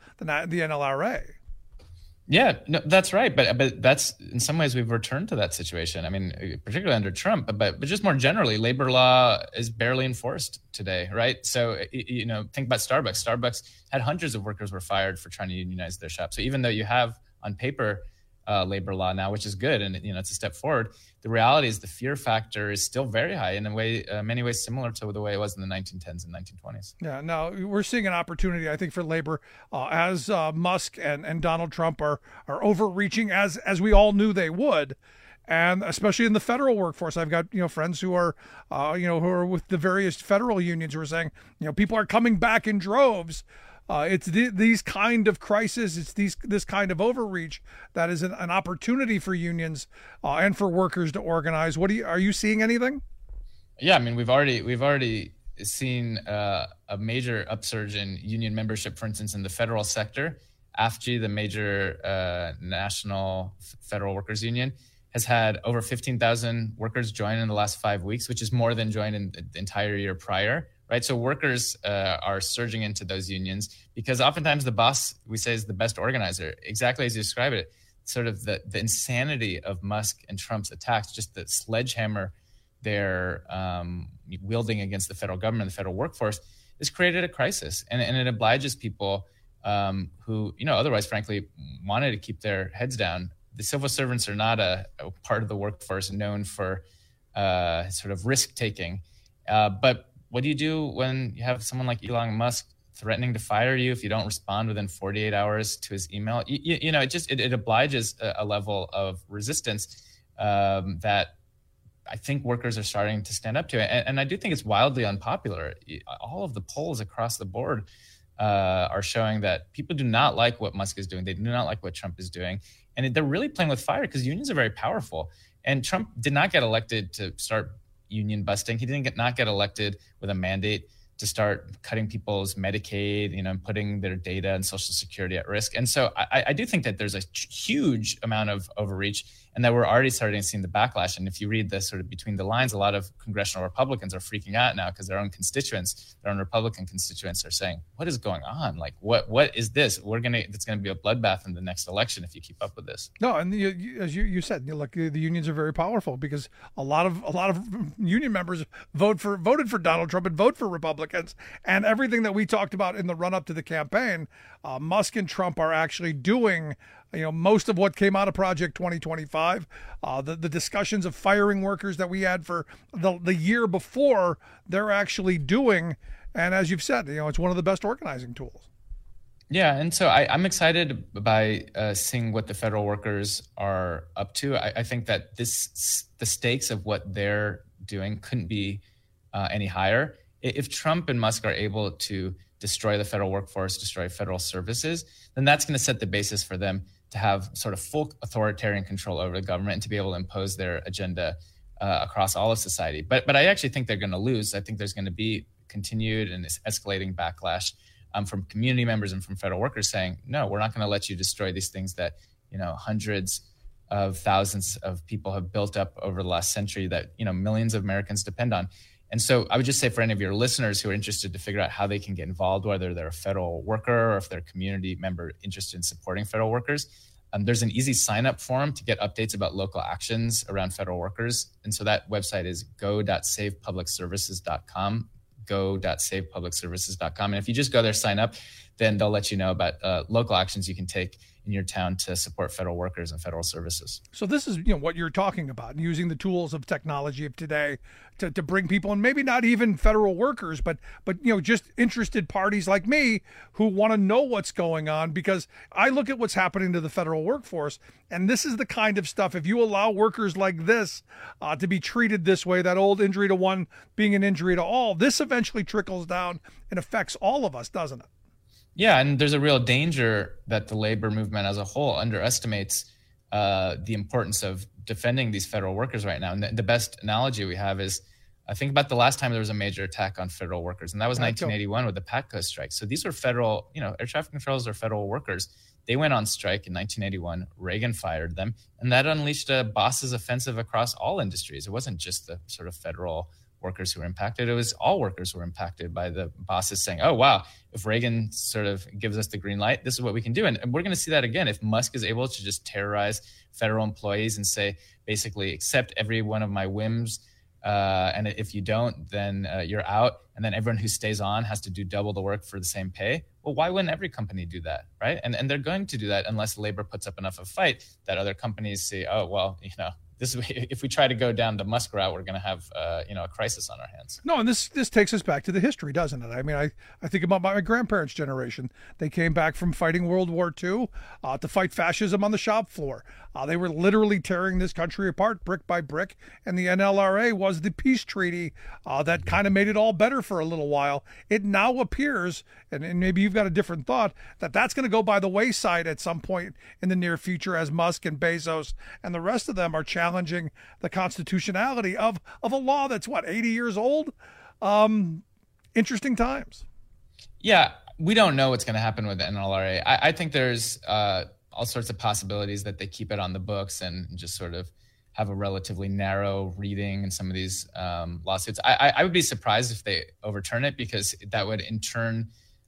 NLRA. Yeah, no, that's right. But that's, in some ways, we've returned to that situation. I mean, particularly under Trump, but just more generally, labor law is barely enforced today, right? So, think about Starbucks. Starbucks had hundreds of workers were fired for trying to unionize their shop. So even though you have on paper labor law now, which is good, and it's a step forward, the reality is the fear factor is still very high in a way, many ways similar to the way it was in the 1910s and 1920s. Yeah, now we're seeing an opportunity, I think, for labor as Musk and Donald Trump are overreaching, as we all knew they would. And especially in the federal workforce, I've got friends who are who are with the various federal unions who are saying people are coming back in droves. It's these kind of crises, it's this kind of overreach that is an opportunity for unions and for workers to organize. Are you seeing anything? Yeah, I mean, we've already seen a major upsurge in union membership, for instance, in the federal sector. AFGE, the major national federal workers union, has had over 15,000 workers join in the last 5 weeks, which is more than joined in the entire year prior. Right, so workers are surging into those unions because oftentimes the boss, we say, is the best organizer. Exactly as you describe it, sort of the insanity of Musk and Trump's attacks, just the sledgehammer they're wielding against the federal government, the federal workforce, has created a crisis, and it obliges people who otherwise, frankly, wanted to keep their heads down. The civil servants are not a part of the workforce known for sort of risk taking, but what do you do when you have someone like Elon Musk threatening to fire you if you don't respond within 48 hours to his email. It obliges a level of resistance that I think workers are starting to stand up to. And I do think it's wildly unpopular. All of the polls across the board are showing that people do not like what Musk is doing. They do not like what Trump is doing. And they're really playing with fire because unions are very powerful. And Trump did not get elected to start union busting. He didn't not get elected with a mandate to start cutting people's Medicaid, and putting their data and Social Security at risk. And so I do think that there's a huge amount of overreach, and that we're already starting to see the backlash. And if you read this sort of between the lines, a lot of congressional Republicans are freaking out now because their own Republican constituents are saying, what is going on? Like, what is this? It's going to be a bloodbath in the next election if you keep up with this. No, and as you said, look, the unions are very powerful because a lot of union members voted for Donald Trump and vote for Republicans. And everything that we talked about in the run up to the campaign, Musk and Trump are actually doing most of what came out of Project 2025, the discussions of firing workers that we had for the year before, they're actually doing. And as you've said, it's one of the best organizing tools. Yeah. And so I'm excited by seeing what the federal workers are up to. I think that the stakes of what they're doing couldn't be any higher. If Trump and Musk are able to destroy the federal workforce, destroy federal services, then that's going to set the basis for them to have sort of full authoritarian control over the government and to be able to impose their agenda across all of society. But I actually think they're going to lose. I think there's going to be continued and escalating backlash from community members and from federal workers saying, no, we're not going to let you destroy these things that, hundreds of thousands of people have built up over the last century that, millions of Americans depend on. And so I would just say for any of your listeners who are interested to figure out how they can get involved, whether they're a federal worker or if they're a community member interested in supporting federal workers, there's an easy sign-up form to get updates about local actions around federal workers. And so that website is go.savepublicservices.com, go.savepublicservices.com. And if you just go there, sign up, then they'll let you know about local actions you can take in your town to support federal workers and federal services. So this is what you're talking about, using the tools of technology of today to bring people, and maybe not even federal workers, but just interested parties like me who want to know what's going on, because I look at what's happening to the federal workforce, and this is the kind of stuff, if you allow workers like this to be treated this way, that old injury to one being an injury to all, this eventually trickles down and affects all of us, doesn't it? Yeah, and there's a real danger that the labor movement as a whole underestimates the importance of defending these federal workers right now. And the best analogy we have is, I think about the last time there was a major attack on federal workers, and that was 1981 with the PATCO strike. So these were federal, air traffic controllers are federal workers. They went on strike in 1981. Reagan fired them, and that unleashed a boss's offensive across all industries. It wasn't just the sort of federal workers who were impacted. It was all workers who were impacted by the bosses saying, oh, wow, if Reagan sort of gives us the green light, this is what we can do. And we're going to see that again. If Musk is able to just terrorize federal employees and say, basically, accept every one of my whims, and if you don't, then you're out. And then everyone who stays on has to do double the work for the same pay. Well, why wouldn't every company do that, right? And they're going to do that unless labor puts up enough of a fight that other companies say, oh, well, this is, if we try to go down the Musk route, we're going to have a crisis on our hands. No, and this takes us back to the history, doesn't it? I mean, I think about my grandparents' generation. They came back from fighting World War II to fight fascism on the shop floor. They were literally tearing this country apart brick by brick, and the NLRA was the peace treaty that kind of made it all better for a little while. It now appears, and maybe you've got a different thought, that that's going to go by the wayside at some point in the near future as Musk and Bezos and the rest of them are challenging the constitutionality of a law that's 80 years old. Interesting times. Yeah, we don't know what's going to happen with the NLRA. I think there's all sorts of possibilities that they keep it on the books and just sort of have a relatively narrow reading in some of these lawsuits. I would be surprised if they overturn it, because that would in turn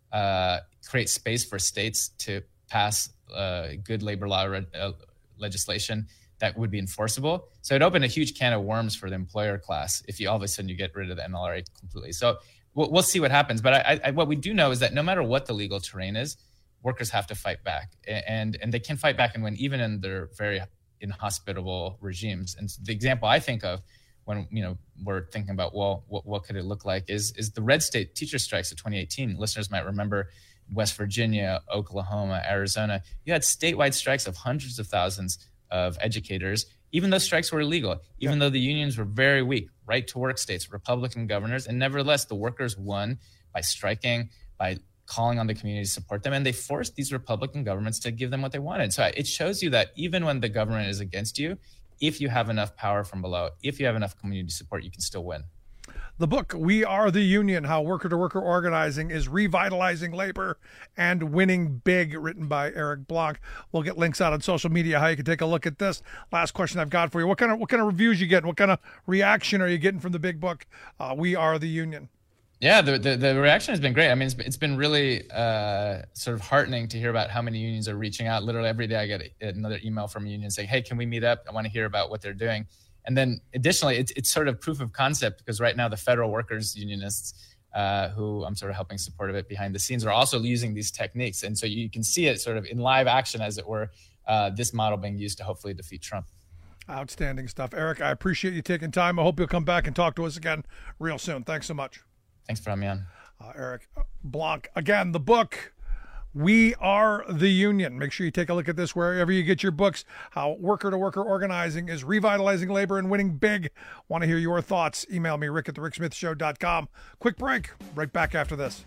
create space for states to pass good labor law legislation that would be enforceable. So it opened a huge can of worms for the employer class if you all of a sudden you get rid of the NLRA completely. So we'll see what happens. But what we do know is that no matter what the legal terrain is, workers have to fight back. And they can fight back and win even in their very inhospitable regimes. And the example I think of when we're thinking about, well, what could it look like, is the red state teacher strikes of 2018. Listeners might remember West Virginia, Oklahoma, Arizona. You had statewide strikes of hundreds of thousands of educators. Even those strikes were illegal, even though the unions were very weak, right-to-work states, Republican governors, and nevertheless, the workers won by striking, by calling on the community to support them, and they forced these Republican governments to give them what they wanted. So it shows you that even when the government is against you, if you have enough power from below, if you have enough community support, you can still win. The book, We Are the Union, How Worker-to-Worker Organizing is Revitalizing Labor and Winning Big, written by Eric Blanc. We'll get links out on social media how you can take a look at this. Last question I've got for you. What kind of reviews you getting? What kind of reaction are you getting from the big book, We Are the Union? Yeah, the reaction has been great. I mean, it's been really sort of heartening to hear about how many unions are reaching out. Literally every day I get another email from a union saying, hey, can we meet up? I want to hear about what they're doing. And then additionally, it's sort of proof of concept, because right now the federal workers unionists, who I'm sort of helping support of it behind the scenes, are also using these techniques. And so you can see it sort of in live action, as it were, this model being used to hopefully defeat Trump. Outstanding stuff. Eric, I appreciate you taking time. I hope you'll come back and talk to us again real soon. Thanks so much. Thanks for having me on. Eric Blanc. Again, the book, We Are the Union. Make sure you take a look at this wherever you get your books. How Worker-to-Worker Organizing is Revitalizing Labor and Winning Big. Want to hear your thoughts? Email me, rick@thericksmithshow.com. Quick break. Right back after this.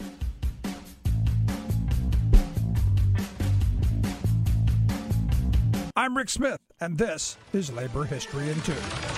I'm Rick Smith, and this is Labor History in 2.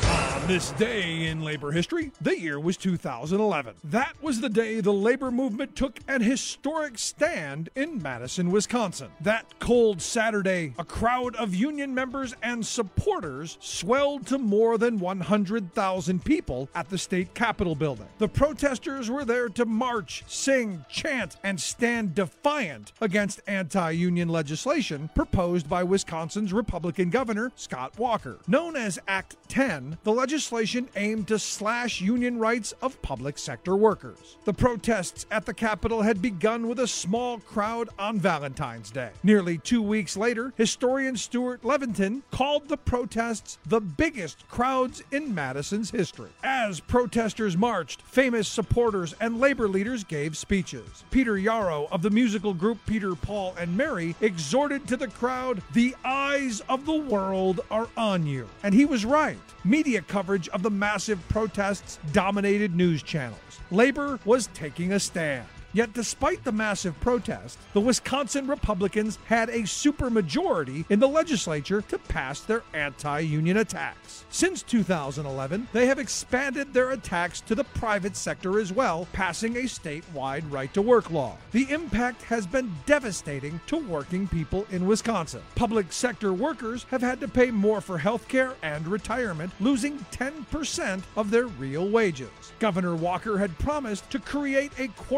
On this day in labor history, the year was 2011. That was the day the labor movement took an historic stand in Madison, Wisconsin. That cold Saturday, a crowd of union members and supporters swelled to more than 100,000 people at the state capitol building. The protesters were there to march, sing, chant, and stand defiant against anti-union legislation proposed by Wisconsin's Republican Governor Scott Walker. Known as Act 10, the legislation aimed to slash union rights of public sector workers. The protests at the Capitol had begun with a small crowd on Valentine's Day. Nearly 2 weeks later, historian Stuart Leventon called the protests the biggest crowds in Madison's history. As protesters marched, famous supporters and labor leaders gave speeches. Peter Yarrow of the musical group Peter, Paul, and Mary exhorted to the crowd, "The eyes of the world are on you." And he was right. Media coverage of the massive protests dominated news channels. Labor was taking a stand. Yet despite the massive protest, the Wisconsin Republicans had a supermajority in the legislature to pass their anti-union attacks. Since 2011, they have expanded their attacks to the private sector as well, passing a statewide right-to-work law. The impact has been devastating to working people in Wisconsin. Public sector workers have had to pay more for health care and retirement, losing 10% of their real wages. Governor Walker had promised to create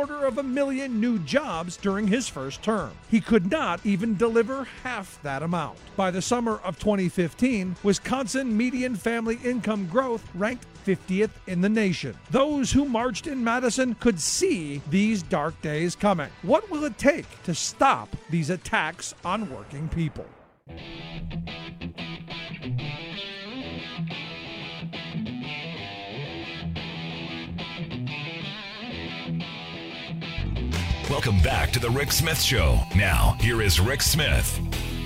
250,000 new jobs during his first term. He could not even deliver half that amount. By the summer of 2015, Wisconsin median family income growth ranked 50th in the nation. Those who marched in Madison could see these dark days coming. What will it take to stop these attacks on working people? Welcome back to the Rick Smith Show. Now, here is Rick Smith.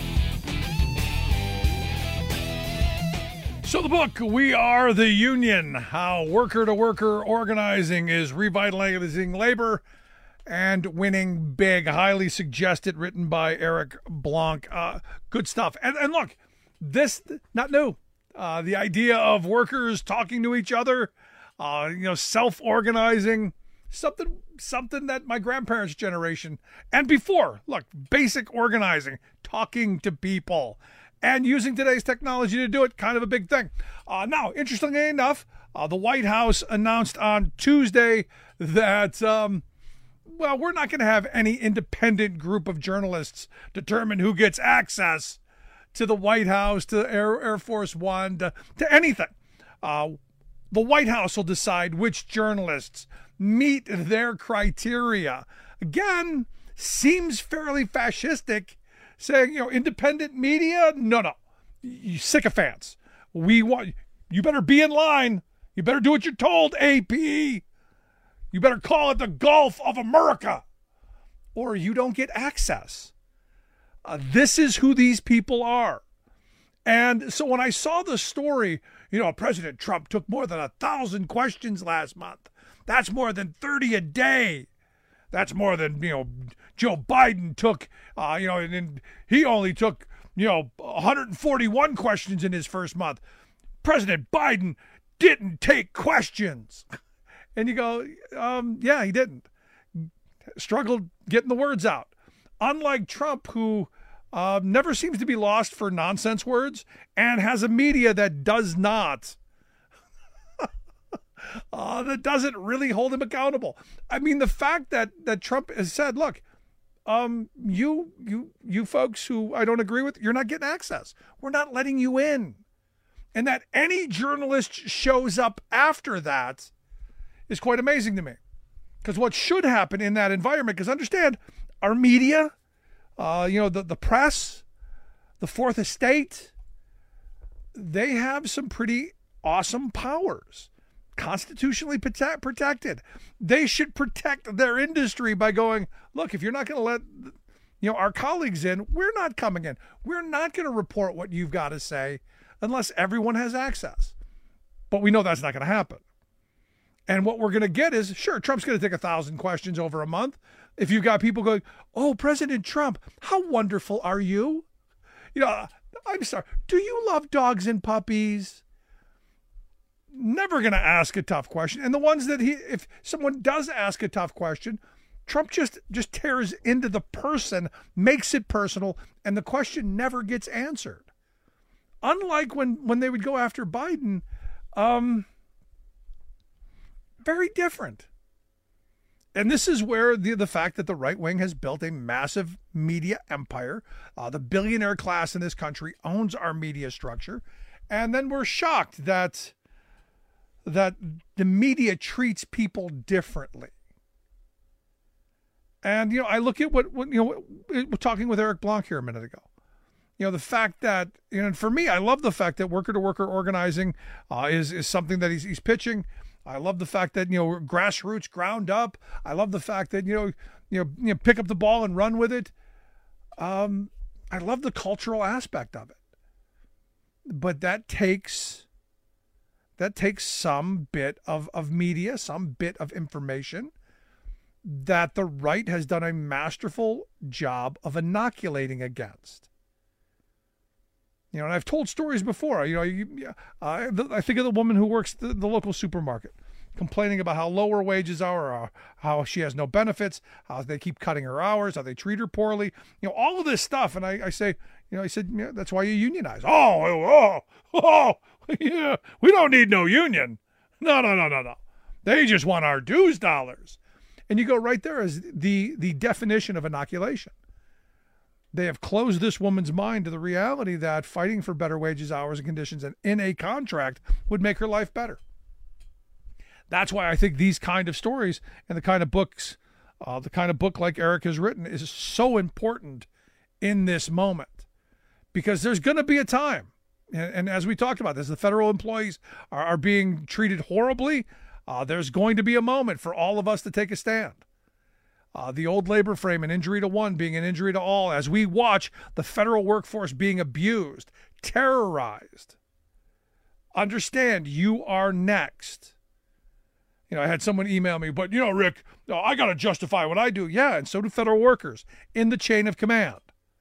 So the book, We Are the Union, How Worker-to-Worker Organizing is Revitalizing Labor and Winning Big. Highly suggested, written by Eric Blanc. Good stuff. And look, this, not new. The idea of workers talking to each other, self-organizing, something that my grandparents' generation and before, look, basic organizing, talking to people, and using today's technology to do it, kind of a big thing. Now, interestingly enough, the White House announced on Tuesday that, we're not going to have any independent group of journalists determine who gets access to the White House, to Air Force One, to anything. The White House will decide which journalists meet their criteria. Again, seems fairly fascistic, saying, independent media? No. You sycophants. You better be in line. You better do what you're told, AP. You better call it the Gulf of America, or you don't get access. This is who these people are. And so when I saw the story, President Trump took more than 1,000 questions last month. That's more than 30 a day. That's more than, Joe Biden took, and he only took, 141 questions in his first month. President Biden didn't take questions. And you go, yeah, he didn't. Struggled getting the words out. Unlike Trump, who never seems to be lost for nonsense words and has a media that does not, that doesn't really hold him accountable. I mean, the fact that Trump has said, look, you folks who I don't agree with, you're not getting access. We're not letting you in. And that any journalist shows up after that is quite amazing to me. Because what should happen in that environment, because understand, our media, the press, the Fourth Estate, they have some pretty awesome powers, constitutionally protected. They should protect their industry by going, look, if you're not going to let our colleagues in, we're not coming in. We're not going to report what you've got to say unless everyone has access. But we know that's not going to happen. And what we're going to get is, sure, Trump's going to take 1,000 questions over a month. If you've got people going, oh, President Trump, how wonderful are you? I'm sorry. Do you love dogs and puppies? Never going to ask a tough question. And the ones that if someone does ask a tough question, Trump just tears into the person, makes it personal, and the question never gets answered. Unlike when they would go after Biden, very different. And this is where the fact that the right wing has built a massive media empire, the billionaire class in this country owns our media structure, and then we're shocked that the media treats people differently. And I look at what we're talking with Eric Blanc here a minute ago. The fact that, and for me, I love the fact that worker-to-worker organizing is something that he's pitching. I love the fact that, grassroots, ground up. I love the fact that, pick up the ball and run with it. I love the cultural aspect of it. But that takes some bit of media, some bit of information that the right has done a masterful job of inoculating against. And I've told stories before. I think of the woman who works the local supermarket, complaining about how low her wages are, or how she has no benefits, how they keep cutting her hours, how they treat her poorly. All of this stuff. And I say, I said, that's why you unionize. Oh, yeah, we don't need no union. No. They just want our dues dollars. And you go right there as the definition of inoculation. They have closed this woman's mind to the reality that fighting for better wages, hours, and conditions and in a contract would make her life better. That's why I think these kind of stories and the kind of books, the kind of book like Eric has written is so important in this moment. Because there's going to be a time, and as we talked about this, the federal employees are being treated horribly. There's going to be a moment for all of us to take a stand. The old labor frame, an injury to one being an injury to all, as we watch the federal workforce being abused, terrorized. Understand, you are next. I had someone email me, but Rick, I got to justify what I do. Yeah, and so do federal workers in the chain of command.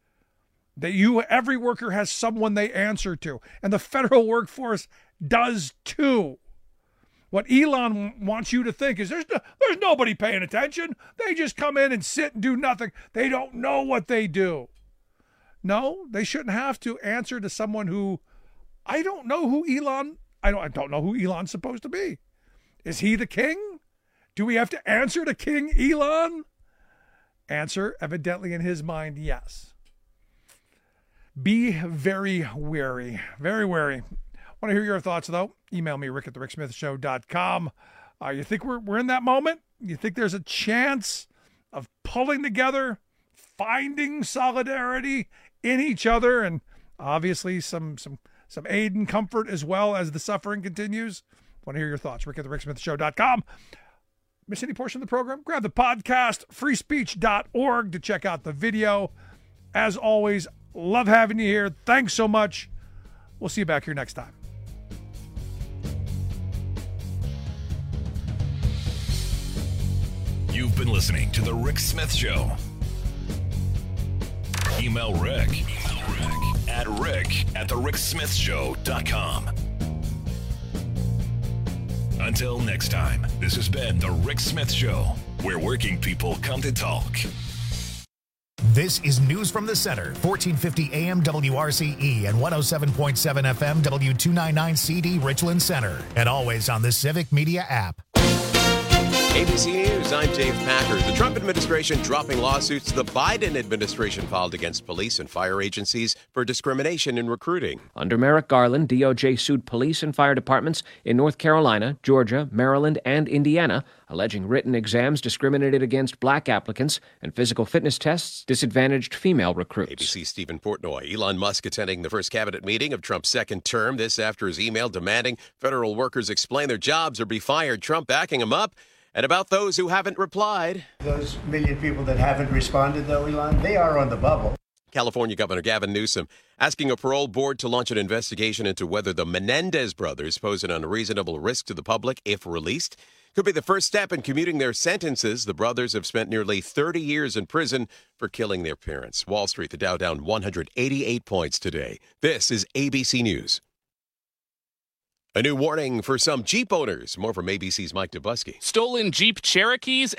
Every worker has someone they answer to, and the federal workforce does too. What Elon wants you to think is there's nobody paying attention. They just come in and sit and do nothing. They don't know what they do. No, they shouldn't have to answer to someone who I don't know who I don't know who Elon's supposed to be. Is he the king? Do we have to answer to King Elon? Answer, evidently in his mind, yes. Be very wary. Very wary. Want to hear your thoughts, though? Email me, rick@thericksmithshow.com. You think we're in that moment? You think there's a chance of pulling together, finding solidarity in each other, and obviously some aid and comfort as well as the suffering continues? Want to hear your thoughts? Rick at thericksmithshow.com. Miss any portion of the program? Grab the podcast, freespeech.org, to check out the video. As always, love having you here. Thanks so much. We'll see you back here next time. You've been listening to The Rick Smith Show. Email Rick at rick@thericksmithshow.com. Until next time, this has been The Rick Smith Show, where working people come to talk. This is News from the Center, 1450 AM WRCE and 107.7 FM W299CD Richland Center, and always on the Civic Media app. ABC News, I'm Dave Packer. The Trump administration dropping lawsuits the Biden administration filed against police and fire agencies for discrimination in recruiting. Under Merrick Garland, DOJ sued police and fire departments in North Carolina, Georgia, Maryland, and Indiana, alleging written exams discriminated against black applicants and physical fitness tests disadvantaged female recruits. ABC's Stephen Portnoy. Elon Musk attending the first cabinet meeting of Trump's second term. This after his email demanding federal workers explain their jobs or be fired. Trump backing him up. And about those who haven't replied. Those million people that haven't responded, though, Elon, they are on the bubble. California Governor Gavin Newsom asking a parole board to launch an investigation into whether the Menendez brothers pose an unreasonable risk to the public if released. Could be the first step in commuting their sentences. The brothers have spent nearly 30 years in prison for killing their parents. Wall Street, the Dow down 188 points today. This is ABC News. A new warning for some Jeep owners. More from ABC's Mike Dubusky. Stolen Jeep Cherokees